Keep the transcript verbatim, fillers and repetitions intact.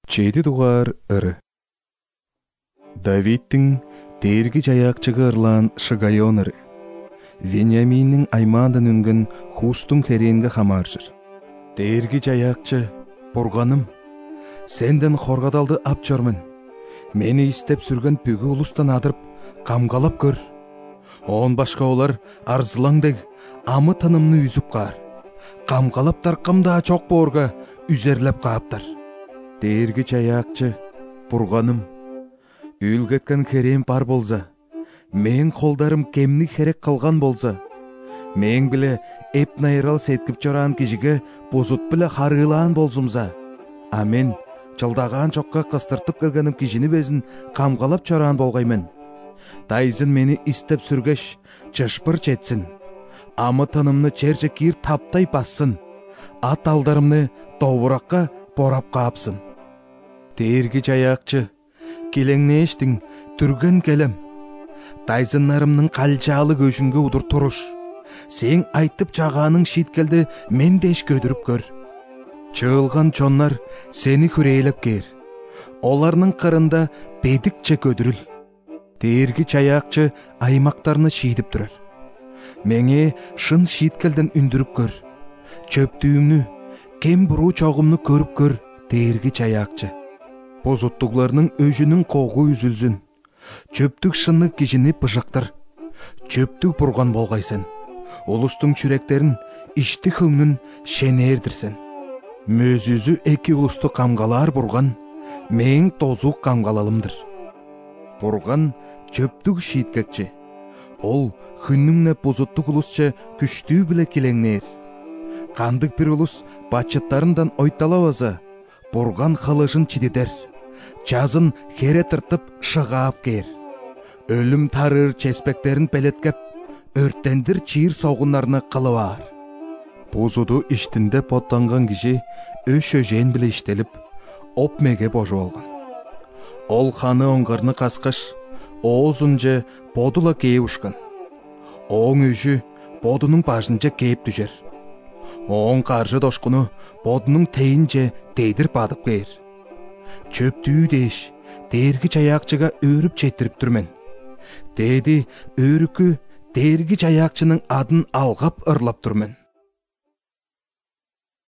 Жети дугаар ыры. Давидтің дээрги жаяақчыгы ырлаан Шигайон ыры. Вениаминнің аймандан үнген хустың херенге хамаржыр. Дээрги жаяақчы, бурганым, сенден хоргадалды ап жормын. Мені истеп сүрген бүгі улустан адырып, камгалап көр. Он башка олар арзылаңдег амы тынымны үзіп қар. Камгалап тарқамда чоқ борға үзерлеп қаптар. Дээрги жаяақчы, бурганым, үлгеткен керем бар болса, мен қолдарым кемні херек қалған болса, мен біле эп найрал сеткіп жоран кежіге бозут біле харылан болсымза, а мен жылдаған чоққа қыстыртып келгенім кежіні безін камғалап жоран болғаймен. Тайзын мені істеп сүргеш, жышпыр жетсін, амы тынымны черже кир таптай бассын, ат алдарымны тоғыраққа борап қапсын. Дээрги жаяақчы, келеңне ештің түрген келем. Тайзыннарымның қалжалы көшінге ұдыр тұрыш. Сен айтып жағаның шиткелді мен деш көдіріп көр. Чығылған чонлар сені хүрейлеп кер. Оларның қырында бедікче көдіріл. Дээрги жаяақчы аймақтарыны шийтіп тұрар. Меңе шын шиткелден үндіріп көр. Чөптүйімні, кем бұру чоғымны көріп көр, дээрги жаяақчы. Бозуттугларның өжінің қоғы үзілзін. Чөптік шыны кежіні пыжақтар. Чөптік бұрған болғайсен. Олыстың чүректерін ішті хүңнін шенердірсен. Мөзізі эки улысты қамғалар бұрған, мен тозуқ қамғалалымдыр. Бұрған чөптік шиіткекче. Ол хүнніңне бозуттық улысча күшті біле келеңнер. Қандық бір улыс бачыттарындан ойталаваза, бұрған қылышын чидедер. Жазын хере тыртып шығап кер. Өлім тарыр чеспектерін пелеткеп, өрттендір чиыр соғынларыны қылывар. Бозуду іштінде поттанған кижи өші жен біле іштеліп, опмеге божу алған. Ол ханы оңғырны қасқыш, оозынже бодула кейіп ұшқан. Оң өші бодының бажынже кейіп түжер. Оң қаржы дошқыны бодының тейінже дейдір бадып кер. Чөптүү деш, дээрги жаяақчыға өріп четіріп түрмен. Деді өрікі дээрги жаяақчының адын алғап ырлап түрмен.